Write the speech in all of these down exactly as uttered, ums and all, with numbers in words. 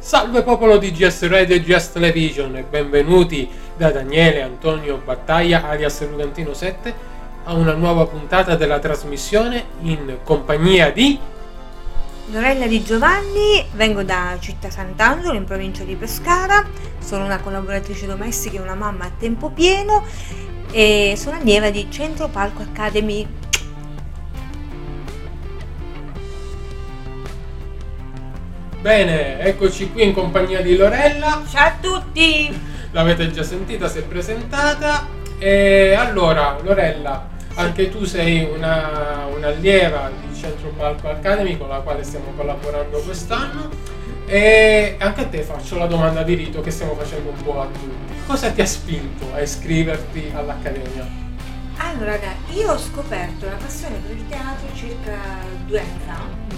Salve popolo di G S Radio e G S Television e benvenuti da Daniele Antonio Battaglia alias Rugantino sette a una nuova puntata della trasmissione in compagnia di Lorella Di Giovanni, vengo da Città Sant'Angelo in provincia di Pescara, sono una collaboratrice domestica e una mamma a tempo pieno e sono allieva di Centro Palco Academy. Bene, eccoci qui in compagnia di Lorella. Ciao a tutti! L'avete già sentita, si è presentata. E allora, Lorella, anche tu sei una, un'allieva di Centro Palco Academy con la quale stiamo collaborando quest'anno. E anche a te faccio la domanda di rito che stiamo facendo un po' a tutti. Cosa ti ha spinto a iscriverti all'Accademia? Allora, io ho scoperto la passione per il teatro circa due anni fa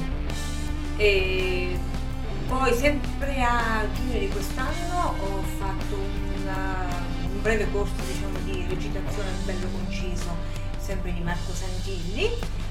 e poi sempre a giugno di quest'anno ho fatto una, un breve corso, diciamo, di recitazione bello conciso, sempre di Marco Santilli,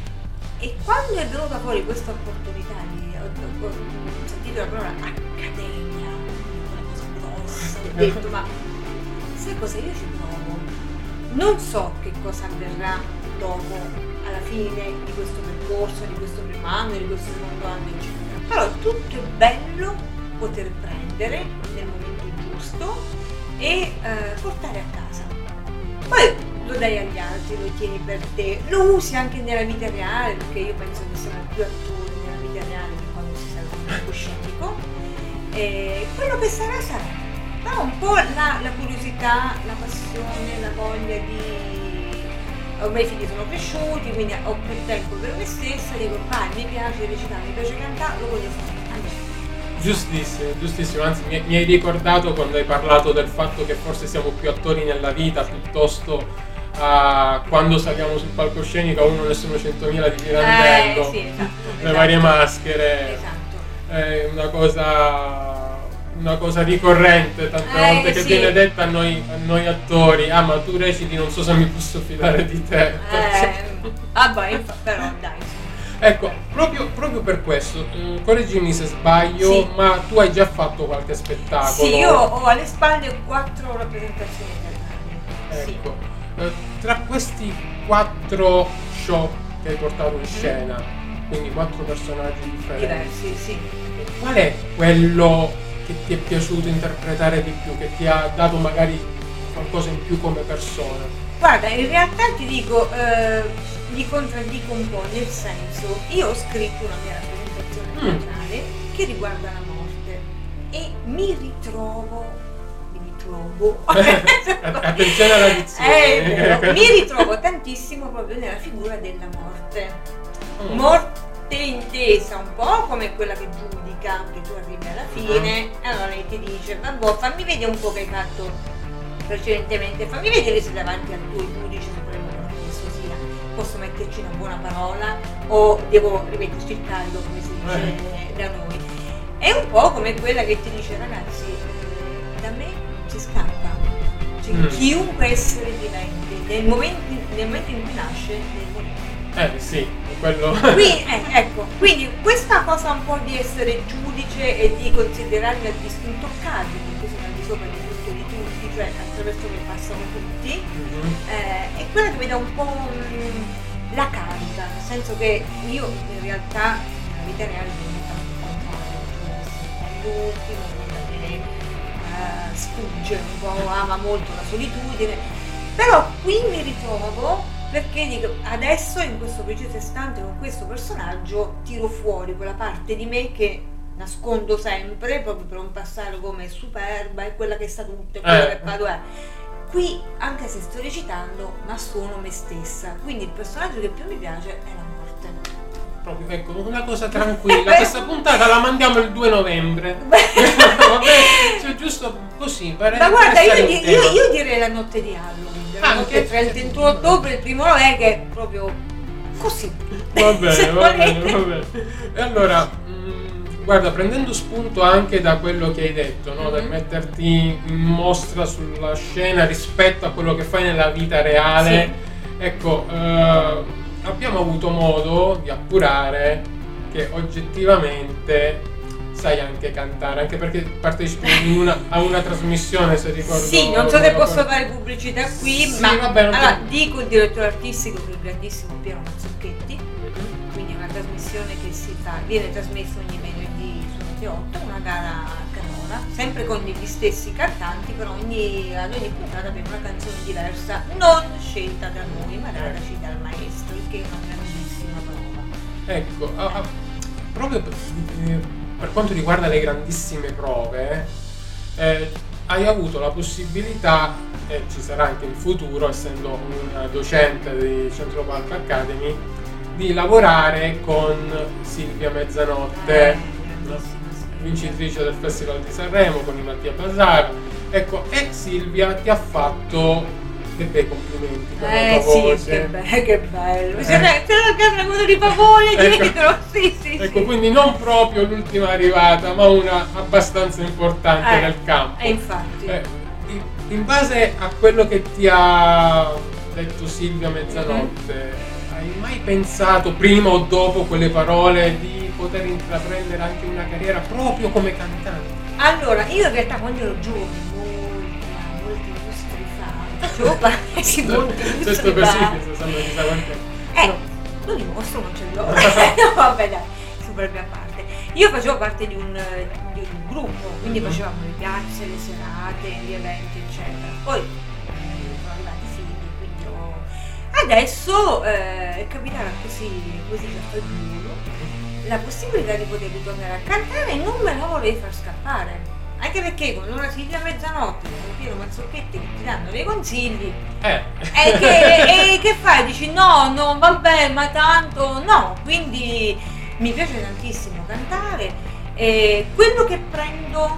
e quando è venuta fuori questa opportunità di, ho, ho, ho sentito la parola Accademia, una cosa grossa, ho detto ma sai cosa, io ci provo, non so che cosa avverrà dopo, alla fine di questo percorso, di questo primo anno, di questo secondo anno, eccetera. Però tutto è bello poter prendere nel momento giusto e eh, portare a casa. Poi lo dai agli altri, lo tieni per te, lo usi anche nella vita reale, perché io penso che siamo più attori nella vita reale che quando si serve un palcoscenico. E quello che sarà sarà. Però un po' la, la curiosità, la passione, la voglia di... Ormai i figli sono cresciuti, quindi ho più tempo per me stessa, dico, vai, mi piace recitare, mi piace cantare, lo voglio fare. Andiamo. Giustissimo, giustissimo, anzi mi, mi hai ricordato quando hai parlato del fatto che forse siamo più attori nella vita piuttosto a quando saliamo sul palcoscenico a uno ne sono centomila di Pirandello, eh, sì, esatto, le esatto. varie maschere, Esatto. è una cosa... una cosa ricorrente tante Eh, volte che sì. viene detta a noi, a noi attori, ah ma tu reciti, non so se mi posso fidare di te. Eh, vabbè, infa- però dai. Ecco, proprio, proprio per questo, eh, correggimi se sbaglio, Sì. ma tu hai già fatto qualche spettacolo? Sì, io ho alle spalle quattro rappresentazioni teatrali. Sì. Ecco, eh, tra questi quattro show che hai portato in scena, quindi quattro personaggi differenti, Diversi, sì. qual è quello che ti è piaciuto interpretare di più, che ti ha dato magari qualcosa in più come persona? Guarda, in realtà ti dico, eh, mi contraddico un po', nel senso, io ho scritto una mia rappresentazione Mm. teatrale che riguarda la morte e mi ritrovo, mi ritrovo, Attenzione alla dizione. Eh, vero, mi ritrovo tantissimo proprio nella figura della morte. Mm. Morte intesa un po' come quella che giudica, che tu arrivi alla fine, e allora lei ti dice, vabbè, fammi vedere un po' che hai fatto precedentemente, fammi vedere se davanti al tuo giudice supremo questo sia, posso metterci una buona parola o devo rimetterci il caldo, come si dice Eh. da noi. È un po' come quella che ti dice, ragazzi, eh, da me si scappa, cioè, Mm. chiunque essere vivente, nel momento, nel momento in cui nasce, nel momento. Eh sì, quello... Quindi, eh, ecco, quindi questa cosa un po' di essere giudice e di considerarmi al dis- intoccabili, perché sono al di sopra di tutto e di tutti, cioè attraverso me passano tutti, Mhm. eh, è quella che mi dà un po' mm, la carica, nel senso che io in realtà nella vita reale divento un contrario, cioè essere l'ultimo, quella che eh, sfugge un po', ama molto la solitudine, però qui mi ritrovo. Perché dico, adesso in questo preciso istante con questo personaggio tiro fuori quella parte di me che nascondo sempre, proprio per non passare come superba e quella che sa tutto e quella Eh. che fa due. Qui, anche se sto recitando, ma sono me stessa. Quindi il personaggio che più mi piace è la morte. Proprio, ecco, una cosa tranquilla, questa puntata la mandiamo il due novembre. Vabbè, cioè giusto così, per Ma guarda, per io, stare in di- io, tema. io direi la notte di Halloween, la Anche? notte tra il trentuno ottobre e il primo novembre, che è proprio così. Va bene, Se va bene, volete. va bene. E allora, mh, guarda, prendendo spunto anche da quello che hai detto, no? Dal Mhm. metterti in mostra sulla scena rispetto a quello che fai nella vita reale, ecco, eh, abbiamo avuto modo di appurare che oggettivamente sai anche cantare, anche perché partecipi in una, a una trasmissione, se ricordo. Sì, non so se posso fare pubblicità qui, sì, ma vabbè, allora, ti... dico il direttore artistico, che è il grandissimo Piero Mazzocchetti, mm-hmm. quindi è una trasmissione che si fa, viene trasmessa ogni venerdì su Rete otto, una gara canora, sempre con gli stessi cantanti, però ogni, ad ogni puntata abbiamo una canzone diversa, non scelta da noi, ma dataci dal maestro, il che è una grandissima prova. Ecco, a, a, proprio per, eh, per quanto riguarda le grandissime prove, eh, hai avuto la possibilità, e ci sarà anche in futuro, essendo un docente di Centro Palco Academy, di lavorare con Silvia Mezzanotte, Eh, no? Vincitrice del Festival di Sanremo con i Mattia Basara. Ecco, e Silvia ti ha fatto dei bei complimenti per Eh la tua sì, voce. che, be- che bello. Eh. Se la casa con i pavoni Ecco. dietro, sì, sì, Ecco, sì. quindi non proprio l'ultima arrivata, ma una abbastanza importante Eh, nel campo. E infatti. Eh, in, in base a quello che ti ha detto Silvia Mezzanotte, Mm-hmm. hai mai pensato, prima o dopo quelle parole, di poter intraprendere anche una carriera proprio come cantante? Allora, io in realtà quando ero giovane, molti, molti lustri fa, facevo parte sì, molti Questo lustri così, fa. che sanno chissà quante. Eh, No. lo dimostro, non ce l'ho. No, vabbè dai, superbia a parte. Io facevo parte di un, di un gruppo, quindi Mm-hmm. facevamo le piazze, le serate, gli eventi, eccetera. Poi eh, sono arrivati i figli, quindi ho... Adesso eh, è capitata così, così da fagiolo, la possibilità di poter ritornare a cantare e non me la volevo far scappare. Anche perché con una Silvia Mezzanotte, con Piero Mazzocchetti che ti danno dei consigli, Eh. e che, e che fai? Dici no, no, vabbè, ma tanto no. Quindi mi piace tantissimo cantare e quello che prendo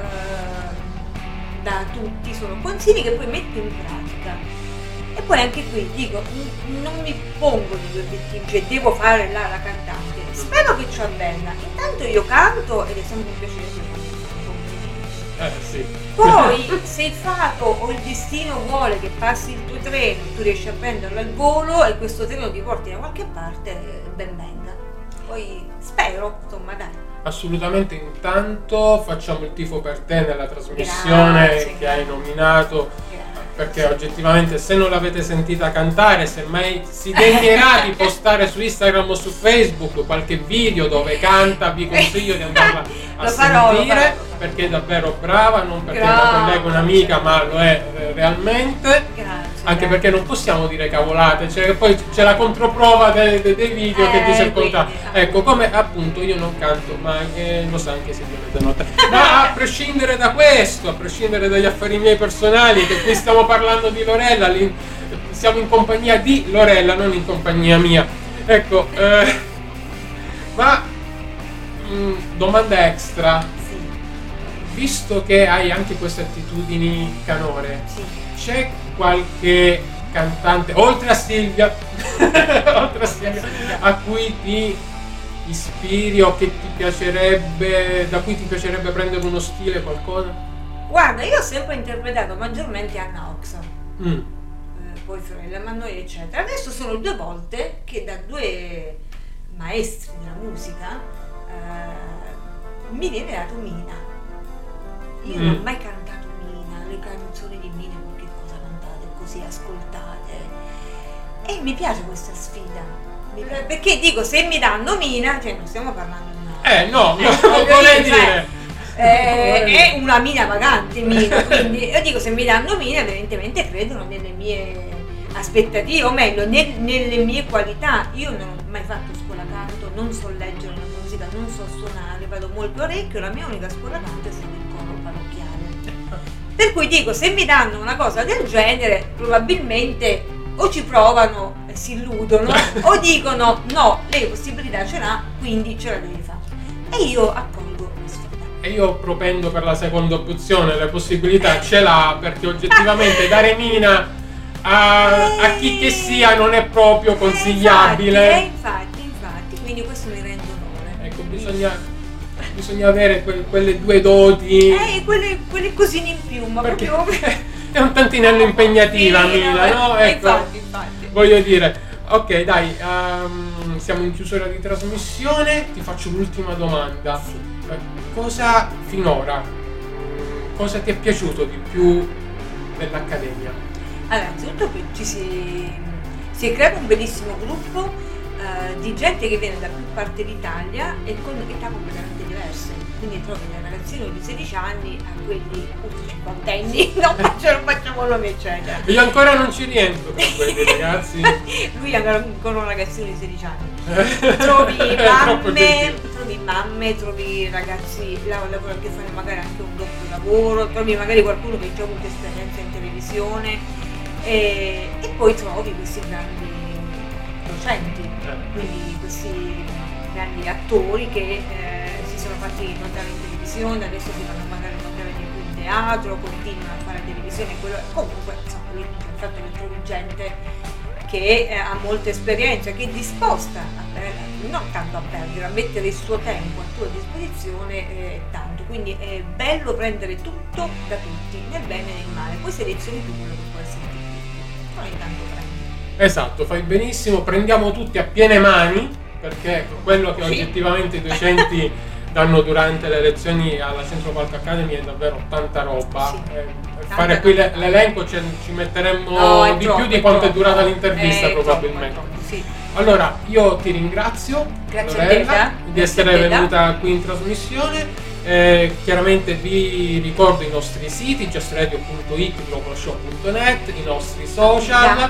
eh, da tutti sono consigli che poi metto in pratica. E poi anche qui dico, n- non mi pongo degli obiettivi, cioè devo fare là la cantante. Spero che ci avvenga. Intanto io canto ed è sempre un piacere per me. Eh sì. Poi se il fato o il destino vuole che passi il tuo treno, tu riesci a prenderlo al volo e questo treno ti porti da qualche parte, ben venga. Poi spero, insomma dai. Assolutamente, intanto facciamo il tifo per te nella trasmissione Grazie. che hai nominato, perché oggettivamente se non l'avete sentita cantare, semmai si degnerà di postare su Instagram o su Facebook qualche video dove canta, vi consiglio di andarla a Lo farò, lo sentire, farò, lo farò. perché è davvero brava, non perché è Grazie. una collega, un'amica, ma lo è eh, realmente. Grazie. Anche perché non possiamo dire cavolate, cioè poi c'è la controprova de- de- dei video che Eh, dice il contrario. quindi, Ecco, come appunto io non canto mai, e lo sa anche Silvia Mezzanotte. Ma a prescindere da questo, a prescindere dagli affari miei personali, che qui stiamo parlando di Lorella, lì, siamo in compagnia di Lorella, non in compagnia mia. Ecco, eh, ma mh, domanda extra, Sì, visto che hai anche queste attitudini canore, sì. c'è qualche cantante, oltre a Silvia, oltre a Silvia, a cui ti ispiri o che ti piacerebbe, da cui ti piacerebbe prendere uno stile, qualcosa? Guarda, io ho sempre interpretato maggiormente Anna Oxa, Mm. eh, poi Fiorella Mannoia, eccetera. Adesso sono due volte che da due maestri della musica eh, mi viene dato Mina. Io non ho Mm. mai cantato Mina, le canzoni di Mina, ma che cosa cantate così, ascoltate. E mi piace questa sfida. Mi piace- perché dico, se mi danno Mina, cioè non stiamo parlando di una... Eh no, Eh, no, voglio vorrei dire, dire. Eh, è una mina vagante Mina, quindi io dico, se mi danno Mina evidentemente credono nelle mie aspettative, o meglio nel- nelle mie qualità. Io non ho mai fatto scuola canto, non so leggere la musica, non so suonare, vado molto orecchio, la mia unica scuola canto è stata il coro parrocchiale, per cui dico, se mi danno una cosa del genere probabilmente o ci provano e si illudono o dicono no, lei possibilità ce l'ha, quindi ce la devi fare, e io accolgo la sfida. E io propendo per la seconda opzione, le possibilità ce l'ha, perché oggettivamente dare Mina a, a chi che sia non è proprio consigliabile. Eh, infatti, eh, infatti, infatti, quindi questo mi rende onore. Ecco, bisogna, bisogna avere que- quelle due doti. Eh, quelle, quelle cosine in più, ma Perché proprio... è un tantinello impegnativa Sì, Mina, no? eh, Ecco, infatti, infatti. voglio dire, ok, dai, ehm, siamo in chiusura di trasmissione, ti faccio l'ultima domanda. Eh, cosa finora, cosa ti è piaciuto di più dell'Accademia? Allora, innanzitutto che ci si, si è creato un bellissimo gruppo eh, di gente che viene da più parti d'Italia e con età completamente diverse. Quindi trovi dai ragazzini di sedici anni a quelli cinquantenni, non facciamo, facciamo nomi eccetera. Io ancora non ci rientro con quelli ragazzi. Lui è ancora un ragazzino di sedici anni. Trovi mamme, trovi mamme, trovi ragazzi lavorano che fanno magari anche un doppio lavoro, trovi magari qualcuno che ha già avuto esperienza in televisione e, e poi trovi questi grandi docenti, quindi questi grandi attori che eh, si sono fatti notare in televisione, adesso si fanno magari notare di più in teatro, continuano a fare televisione, quello, comunque insomma, lì c'è il fatto che trovi gente che eh, ha molta esperienza, che è disposta a per, non tanto a perdere, a mettere il suo tempo a tua disposizione eh, tanto, quindi è bello prendere tutto da tutti, nel bene e nel male, poi selezioni tu quello che può essere più utile, poi intanto prendi. Esatto, fai benissimo, prendiamo tutti a piene mani, perché quello che oggettivamente i docenti danno durante le lezioni alla Centro Palco Academy è davvero tanta roba. Sì. Eh, fare qui le, l'elenco ci, ci metteremmo no, di troppo, più di quanto è, è durata l'intervista, è probabilmente. Troppo, troppo, sì. Allora, io ti ringrazio, Grazie Lorella, a te, di grazie essere a te, venuta qui in trasmissione. Eh, chiaramente vi ricordo i nostri siti, gestradio punto it, global show punto net, i nostri social.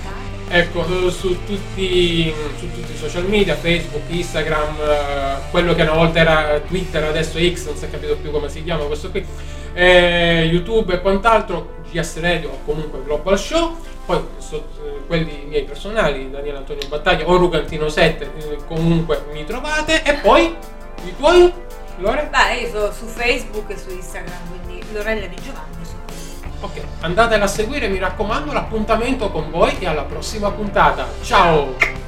Ecco, su tutti, su tutti i social media, Facebook, Instagram, eh, quello che una volta era Twitter, adesso X, non si è capito più come si chiama questo qui, eh, YouTube e quant'altro, G S Radio o comunque Global Show, poi so, eh, quelli miei personali, Daniele Antonio Battaglia o Rugantino sette, eh, comunque mi trovate, e poi i tuoi, Lore? Beh, io sono su Facebook e su Instagram, quindi Lorella Di Giovanni. Ok, andatela a seguire, mi raccomando, l'appuntamento con voi e alla prossima puntata. Ciao!